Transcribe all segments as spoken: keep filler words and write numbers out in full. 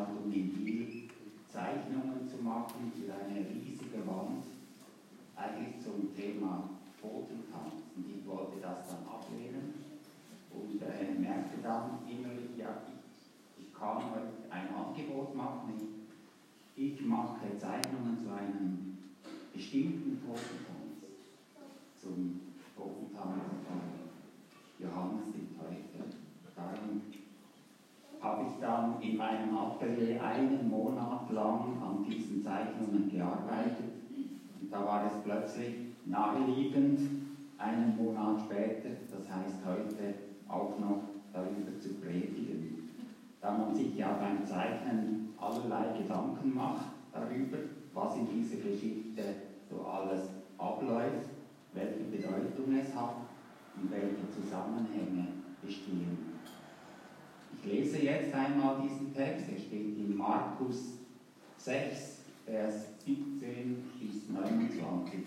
Veranstaltung in Biel Zeichnungen zu machen für eine riesige Wand, eigentlich zum Thema Totentanz. Und ich wollte das dann ablehnen und äh, merkte dann innerlich, ja, ich, ich kann heute ein Angebot machen. Ich, ich mache Zeichnungen zu einem bestimmten Totentanz, zum Totentanz von Johannes dem Täufer. Darum habe ich dann in meinem Atelier einen Monat lang an diesen Zeichnungen gearbeitet. Und da war es plötzlich naheliegend, einen Monat später, das heißt heute, auch noch darüber zu predigen. Da man sich ja beim Zeichnen allerlei Gedanken macht darüber, was in dieser Geschichte so alles abläuft, welche Bedeutung es hat und welche Zusammenhänge bestehen. Ich lese jetzt einmal diesen Text, er steht in Markus sechs, Vers siebzehn bis neunundzwanzig.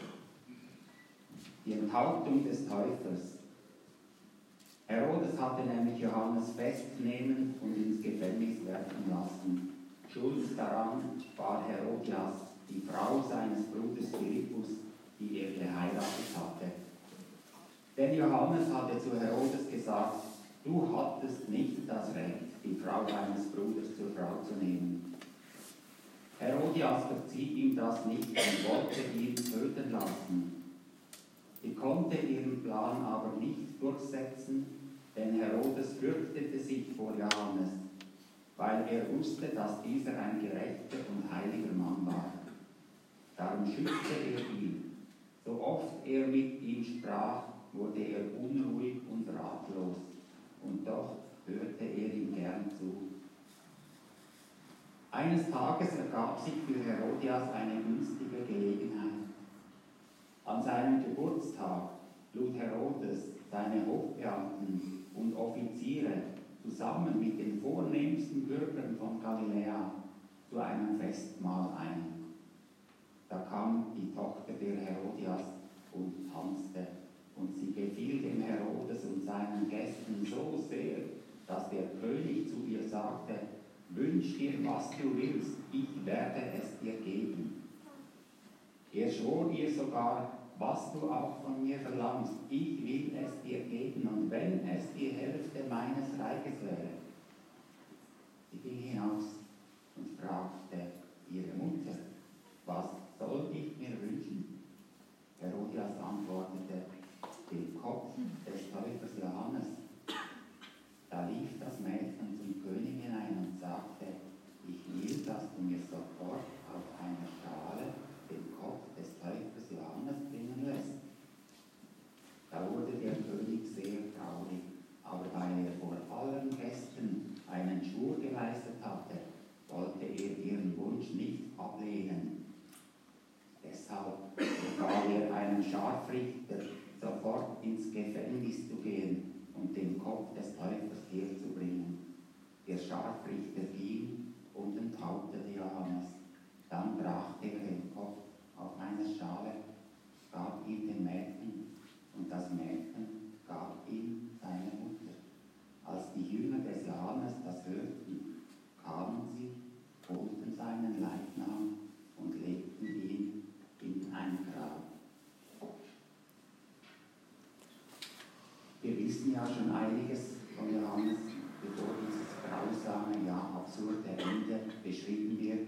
Die Enthauptung des Täufers. Herodes hatte nämlich Johannes festnehmen und ins Gefängnis werfen lassen. Schuld daran war Herodias, die Frau seines Bruders Philippus, die er geheiratet hatte. Denn Johannes hatte zu Herodes gesagt, du hattest nicht das Recht, die Frau deines Bruders zur Frau zu nehmen. Herodias verzieh ihm das nicht und wollte ihn töten lassen. Sie konnte ihren Plan aber nicht durchsetzen, denn Herodes fürchtete sich vor Johannes, weil er wusste, dass dieser ein gerechter und heiliger Mann war. Darum schützte er ihn. So oft er mit ihm sprach, wurde er unruhig und ratlos. Und doch hörte er ihm gern zu. Eines Tages ergab sich für Herodias eine günstige Gelegenheit. An seinem Geburtstag lud Herodes seine Hofbeamten und Offiziere zusammen mit den vornehmsten Bürgern von Galiläa zu einem Festmahl ein. Da kam die Tochter der Herodias und tanzte. Und sie gefiel dem Herodes und seinen Gästen so sehr, dass der König zu ihr sagte, wünsch dir, was du willst, ich werde es dir geben. Er schwor ihr sogar, was du auch von mir verlangst, ich will es dir geben, und wenn es die Hälfte meines Reiches wäre. Sie ging hinaus und fragte ihre Mutter, was soll ich mir wünschen? Herodias antwortete, den Kopf des Täufers Johannes. Da lief das Mädchen zum König hinein und sagte, ich will, dass du mir sofort auf einer Schale den Kopf des Täufers Johannes bringen lässt. Da wurde der König sehr traurig, aber weil er vor allen Gästen einen Schwur geleistet hatte, wollte er ihren Wunsch nicht ablehnen. Deshalb befahl er einem Scharfrichter, sofort ins Gefängnis zu gehen und den Kopf des Täufers herzubringen. Der Scharfrichter ging und enthauptete Johannes. Dann brachte er den Kopf auf eine Schale, gab ihn dem Mädchen, und das Mädchen gab ihm seine Mutter. Als die Jünger des Johannes das hörten, kamen sie, holten seinen Leichnam und legten ihn in ein Grab. Wir wissen ja schon einiges von Johannes, bevor dieses grausame, ja absurde Ende beschrieben wird.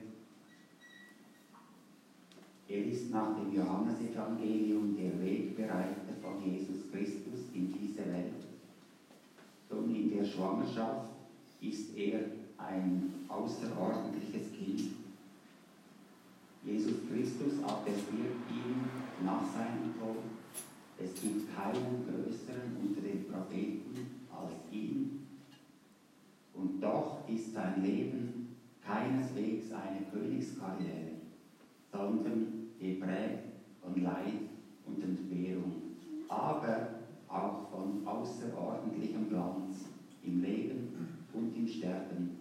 Er ist nach dem Johannesevangelium der Wegbereiter von Jesus Christus in diese Welt. Schon in der Schwangerschaft ist er ein außerordentliches Kind. Jesus Christus attestiert ihn nach seinem Tod. Es gibt keinen größeren unter den Propheten als ihn. Und doch ist sein Leben keineswegs eine Königskarriere, sondern geprägt von Leid und Entbehrung, aber auch von außerordentlichem Glanz im Leben und im Sterben.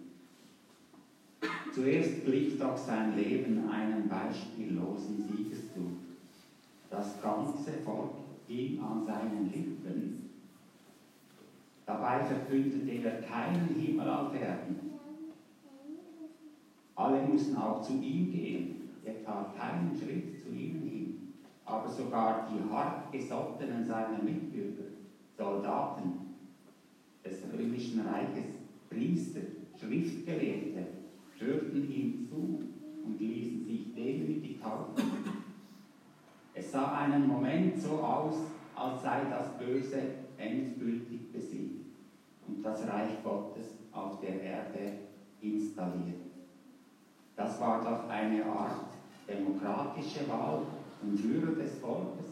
Zuerst glich doch sein Leben einem beispiellosen Siegeszug. Das ganze Volk hing an seinen Lippen. Dabei verkündete er keinen Himmel auf Erden. Alle mussten auch zu ihm gehen. Er tat keinen Schritt zu ihnen hin. Aber sogar die hartgesottenen seiner Mitbürger, Soldaten des römischen Reiches, Priester, Schriftgelehrte, hörten ihm zu und ließen sich demütig taufen. Es sah einen Moment so aus, als sei das Böse endgültig besiegt und das Reich Gottes auf der Erde installiert. Das war doch eine Art demokratische Wahl und Führer des Volkes.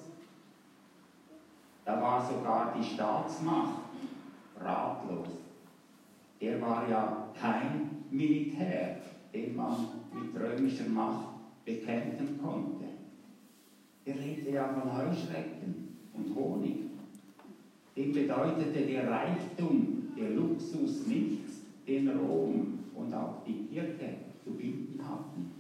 Da war sogar die Staatsmacht ratlos. Er war ja kein Militär, den man mit römischer Macht bekämpfen konnte. Er lebte ja von Heuschrecken und Honig. Dem bedeutete der Reichtum, der Luxus nichts, den Rom und auch die Kirche zu bieten hatten.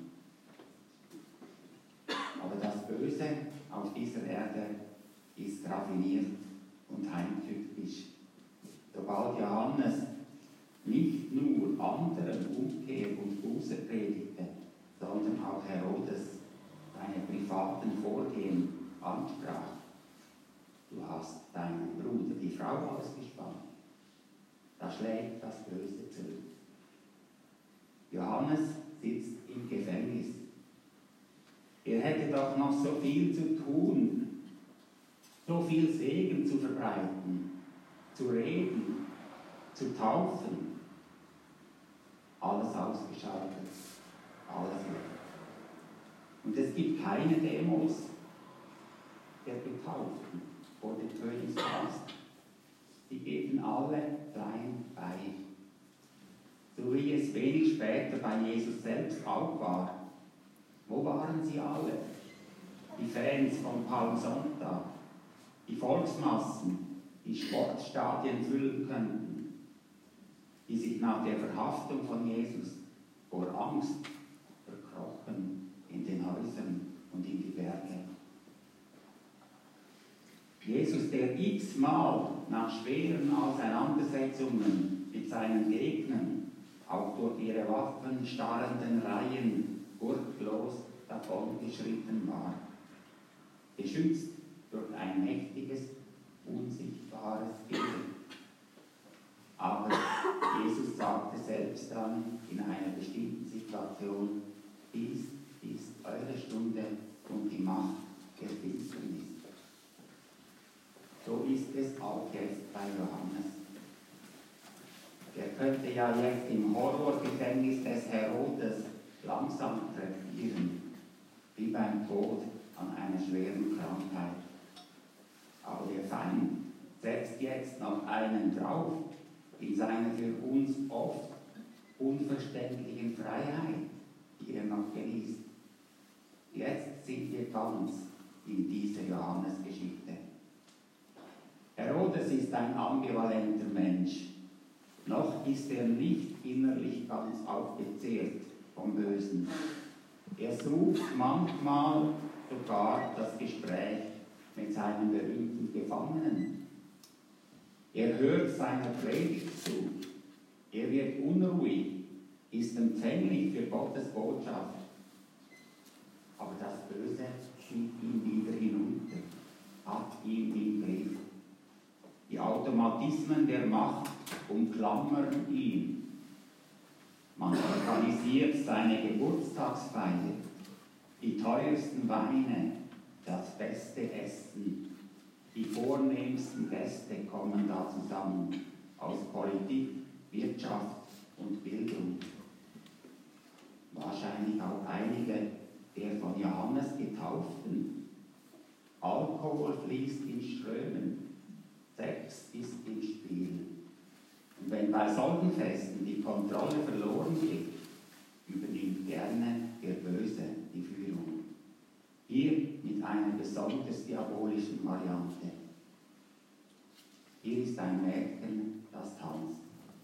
Aber das Böse auf dieser Erde ist raffiniert und heimtückisch. Sobald Johannes nicht nur anderen Umkehr und Buße predigte, sondern auch Herodes seine privaten Vorgehen ansprach. Du hast deinem Bruder die Frau ausgespannt. Da schlägt das Böse zurück. Johannes sitzt im Gefängnis. Er hätte doch noch so viel zu tun, so viel Segen zu verbreiten, zu reden, zu taufen. Alles ausgeschaltet, alles weg. Und es gibt keine Demos der Getauften vor dem Königspalast. Die geben alle klein bei. So wie es wenig später bei Jesus selbst auch war. Wo waren sie alle? Die Fans von Palmsonntag, die Volksmassen, die Sportstadien füllen könnten, die sich nach der Verhaftung von Jesus vor Angst verkrochen in den Häusern und in die Berge. Jesus, der x-mal nach schweren Auseinandersetzungen mit seinen Gegnern auch durch ihre waffenstarrenden Reihen furchtlos davongeschritten war, geschützt durch ein mächtiges, unsichtbares Gitter. Aber Jesus sagte selbst dann in einer bestimmten Situation, dies ist eure Stunde und die Macht der Finsternis. So ist es auch jetzt bei Johannes. Der könnte ja jetzt im Horrorgefängnis des Herodes langsam krepieren, wie beim Tod an einer schweren Krankheit. Aber der Feind setzt jetzt noch einen drauf in seiner für uns oft unverständlichen Freiheit, die er noch genießt. Jetzt sind wir ganz in dieser Johannesgeschichte. Herodes ist ein ambivalenter Mensch. Noch ist er nicht innerlich ganz aufgezehrt vom Bösen. Er sucht manchmal sogar das Gespräch mit seinen berühmten Gefangenen. Er hört seiner Predigt zu. Er wird unruhig, ist empfänglich für Gottes Botschaft. Aber das Böse zieht ihn wieder hinunter, hat ihn im Griff. Die Automatismen der Macht umklammern ihn. Man organisiert seine Geburtstagsfeier, die teuersten Weine, das beste Essen. Die vornehmsten Gäste kommen da zusammen, aus Politik, Wirtschaft und Bildung. Wahrscheinlich auch einige der von Johannes Getauften. Alkohol fließt in Strömen, Sex ist im Spiel. Und wenn bei solchen Festen die Kontrolle verloren geht, übernimmt gerne der Böse die Führung. Hier mit einer besonders diabolischen Variante. Hier ist ein Mädchen, das tanzt.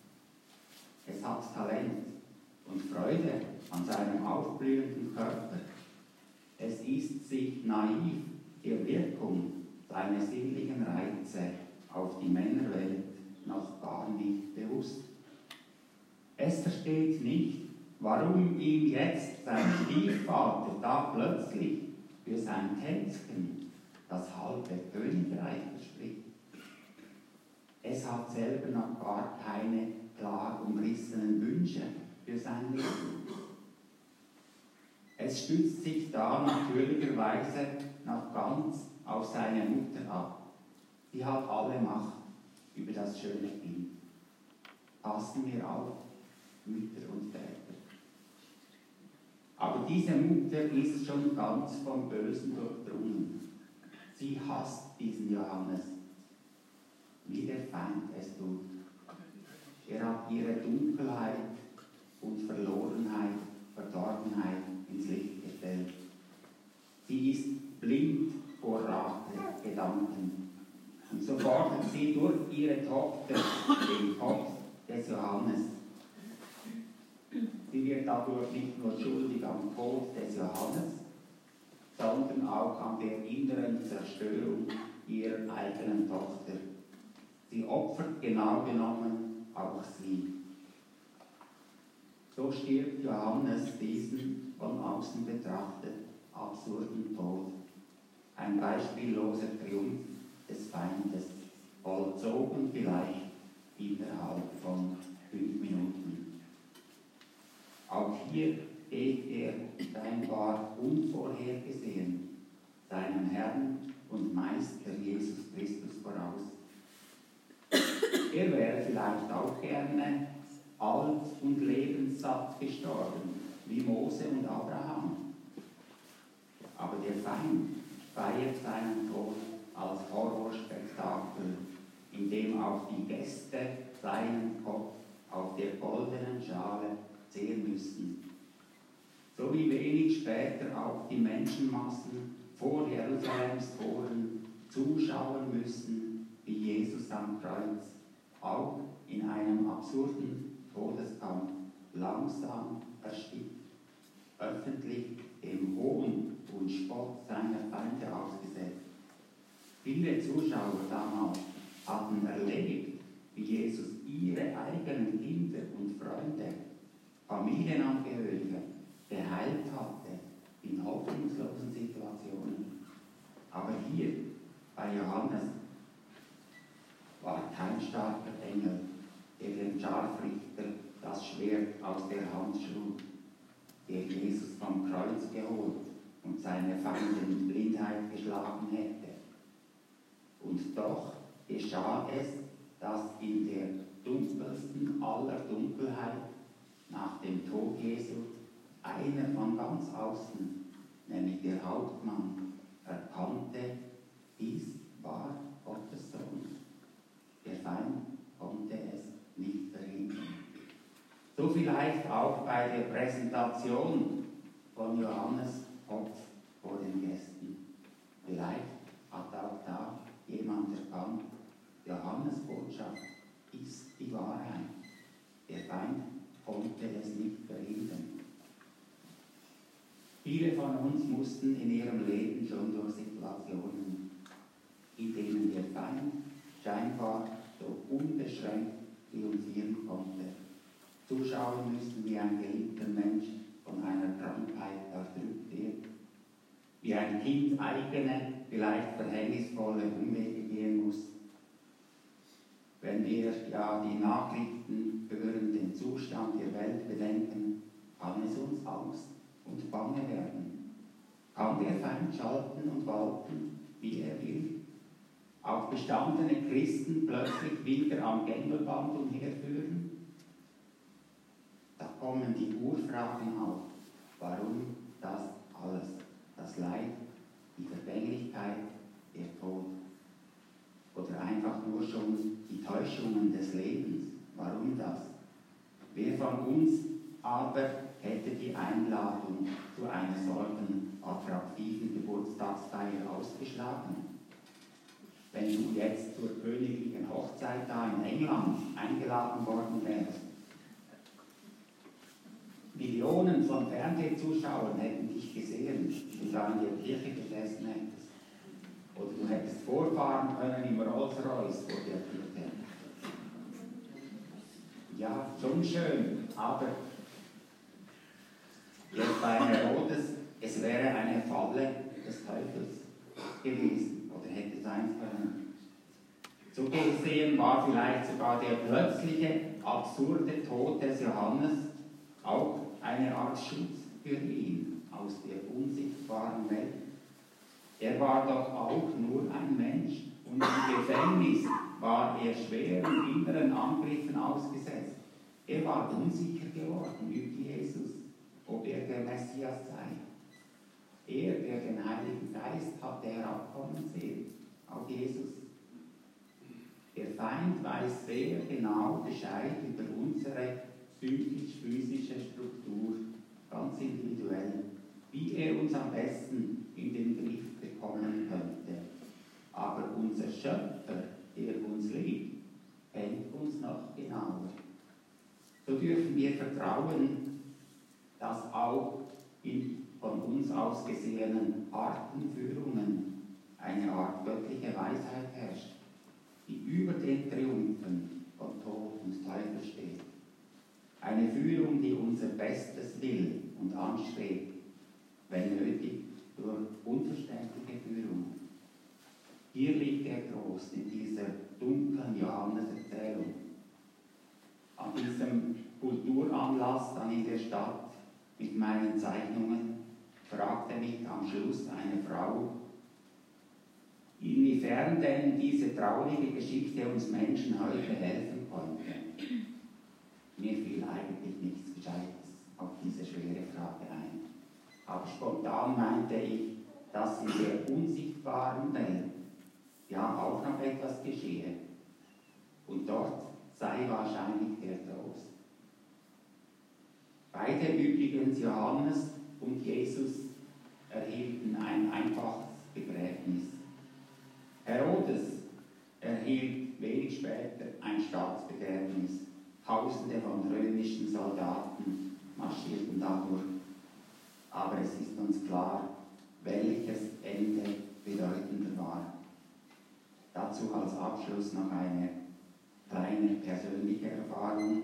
Es hat Talent und Freude an seinem aufblühenden Körper. Es ist sich naiv der Wirkung seiner sinnlichen Reize auf die Männerwelt noch gar nicht bewusst. Es versteht nicht, warum ihm jetzt sein Stiefvater da plötzlich für sein Tänzchen das halbe Königreich verspricht. Es hat selber noch gar keine klar umrissenen Wünsche für sein Leben. Es stützt sich da natürlicherweise noch ganz auf seine Mutter ab. Sie hat alle Macht über das schöne Kind. Passen wir auf, Mütter und Väter. Aber diese Mutter ist schon ganz vom Bösen durchdrungen. Sie hasst diesen Johannes, wie der Feind es tut. Er hat ihre Dunkelheit und Verlorenheit, Verdorbenheit ins Licht gestellt. Sie ist blind vor Rachegedanken. Und so fordert sie durch ihre Tochter den Kopf des Johannes. Sie wird dadurch nicht nur schuldig am Tod des Johannes, sondern auch an der inneren Zerstörung ihrer eigenen Tochter. Sie opfert genau genommen auch sie. So stirbt Johannes diesen von außen betrachtet absurden Tod. Ein beispielloser Triumph des Feindes, vollzogen vielleicht innerhalb von fünf Minuten. Auch hier geht er scheinbar unvorhergesehen seinem Herrn und Meister Jesus Christus voraus. Er wäre vielleicht auch gerne alt und lebenssatt gestorben, wie Mose und Abraham. Aber der Feind feiert seinen Tod als Horrorspektakel, in dem auch die Gäste seinen Kopf auf der goldenen Schale sehen müssten. So wie wenig später auch die Menschenmassen vor Jerusalems Toren zuschauen müssen, wie Jesus am Kreuz auch in einem absurden Todeskampf langsam erstickt, öffentlich dem Hohn und Spott seiner Feinde ausgesetzt. Viele Zuschauer damals hatten erlebt, wie Jesus ihre eigenen Kinder und Freunde, Familienangehörige geheilt hatte in hoffnungslosen Situationen. Aber hier bei Johannes war kein starker Engel, der dem Scharfrichter das Schwert aus der Hand schlug, der Jesus vom Kreuz geholt und seine Feinde in Blindheit geschlagen hätte. Und doch geschah es, dass in der dunkelsten aller Dunkelheit nach dem Tod Jesu einer von ganz außen, nämlich der Hauptmann, erkannte, dies war Gottes Sohn. Der Feind konnte es nicht verhindern. So vielleicht auch bei der Präsentation von Johannes Kopf vor den Gästen. Vielleicht hat auch da jemand erkannt, Johannes Botschaft ist die Wahrheit. Der Feind konnte es nicht verhindern. Viele von uns mussten in ihrem Leben schon durch Situationen, in denen der Feind scheinbar so unbeschränkt triumphieren konnte. Zuschauen müssen, wie ein geliebter Mensch von einer Krankheit erdrückt wird, wie ein Kind eigene, vielleicht verhängnisvolle Umwege gehen muss. Wenn wir ja die Nachrichten hören, den Zustand der Welt bedenken, kann es uns Angst und Bange werden. Kann der Feind schalten und walten, wie er will? Auch bestandene Christen plötzlich wieder am Gängelband umherführen? Da kommen die Urfragen auf. Warum das alles? Das Leid, die Vergänglichkeit, der Tod. Oder einfach nur schon die Täuschungen des Lebens. Warum das? Wer von uns aber hätte die Einladung zu einer solchen attraktiven Geburtstagsfeier ausgeschlagen? Wenn du jetzt zur königlichen Hochzeit da in England eingeladen worden wärst. Millionen von Fernsehzuschauern hätten dich gesehen, wie du da in der Kirche gesessen hättest. Oder du hättest vorfahren können im Rolls-Royce vor der Kirche. Ja, schon schön, aber bei Herodes, es wäre eine Falle des Teufels gewesen oder hätte sein können. So gesehen war vielleicht sogar der plötzliche, absurde Tod des Johannes auch eine Art Schutz für ihn aus der unsichtbaren Welt. Er war doch auch nur ein Mensch und im Gefängnis war er schweren inneren Angriffen ausgesetzt. Er war unsicher geworden über Jesus, ob er der Messias sei. Er, der den Heiligen Geist hatte herabkommen sehen, auf Jesus. Der Feind weiß sehr genau Bescheid über unsere psychisch-physische Struktur, ganz individuell, wie er uns am besten in den Griff bekommen könnte. Aber unser Schöpfer, der uns liebt, kennt uns noch genauer. So dürfen wir vertrauen, dass auch in von uns aus gesehenen Artenführungen eine Art göttliche Weisheit herrscht, die über den Triumphen von Tod und Teufel steht. Eine Führung, die unser Bestes will und anstrebt, wenn nötig, durch unverständliche Führung. Hier liegt der Trost in dieser dunklen Johannes-Erzählung. An diesem Kulturanlass dann in der Stadt mit meinen Zeichnungen fragte mich am Schluss eine Frau, inwiefern denn diese traurige Geschichte uns Menschen heute helfen konnte. Mir fiel eigentlich nichts Gescheites auf diese schwere Frage ein. Aber spontan meinte ich, dass in der unsichtbaren Welt ja auch noch etwas geschehe. Und dort sei wahrscheinlich der Trost. Beide übrigens, Johannes und Jesus, erhielten ein einfaches Begräbnis. Herodes erhielt wenig später ein Staatsbegräbnis. Tausende von römischen Soldaten marschierten dadurch. Aber es ist uns klar, welches Ende bedeutender war. Dazu als Abschluss noch eine kleine persönliche Erfahrung.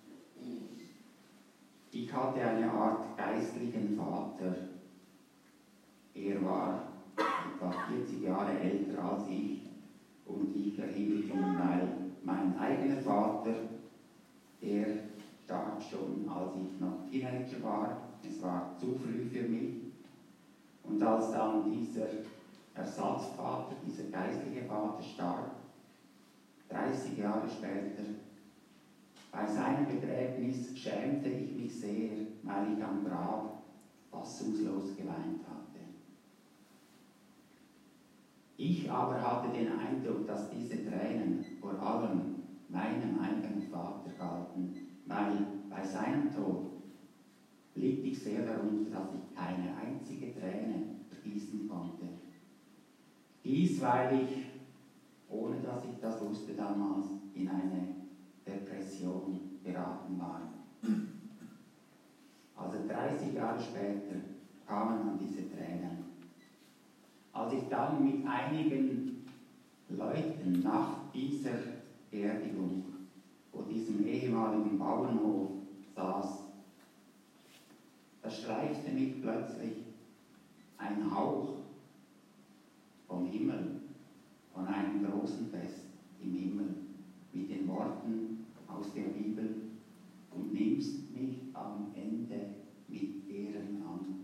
Ich hatte eine Art geistlichen Vater. Er war etwa vierzig Jahre älter als ich und ich erhielt ihn, weil mein eigener Vater, der starb schon, als ich noch Teenager war. Es war zu früh für mich. Und als dann dieser Ersatzvater, dieser geistliche Vater starb, dreißig Jahre später, bei seinem Begräbnis schämte ich mich sehr, weil ich am Grab fassungslos geweint hatte. Ich aber hatte den Eindruck, dass diese Tränen vor allem meinem eigenen Vater galten, weil bei seinem Tod litt ich sehr darunter, dass ich keine einzige Träne vergießen konnte. Dies, weil ich, ohne dass ich das wusste damals, in eine Depression geraten war. Also dreißig Jahre später kamen dann diese Tränen. Als ich dann mit einigen Leuten nach dieser Beerdigung vor diesem ehemaligen Bauernhof saß, da streifte mich plötzlich ein Hauch vom Himmel, von einem großen Fest im Himmel, mit den Worten aus der Bibel: und nimmst mich am Ende mit Ehren an.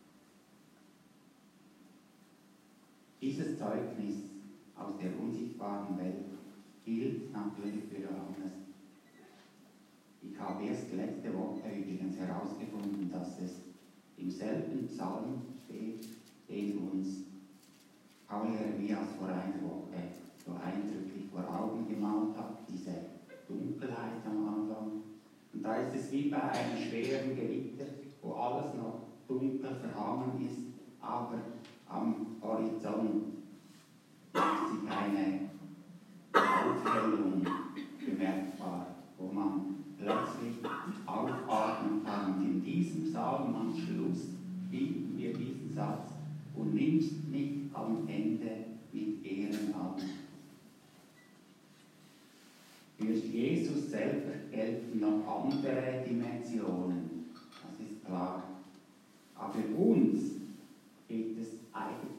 Dieses Zeugnis aus der unsichtbaren Welt gilt natürlich für Johannes. Ich habe erst letzte Woche übrigens herausgefunden, dass es im selben Psalm steht, den uns Paul Jeremias vor einer Woche so eindrücklich vor Augen gemalt hat, diese Dunkelheit am Anfang. Und da ist es wie bei einem schweren Gewitter, wo alles noch dunkel verhangen ist, aber am Horizont macht sich eine Aufhellung bemerkbar, wo man plötzlich aufatmen kann. Und in diesem Psalm am Schluss finden wir diesen Satz: und nimmst mich am Ende mit Ehren an. Für Jesus selber gelten noch andere Dimensionen, das ist klar. Aber für uns gilt es eigentlich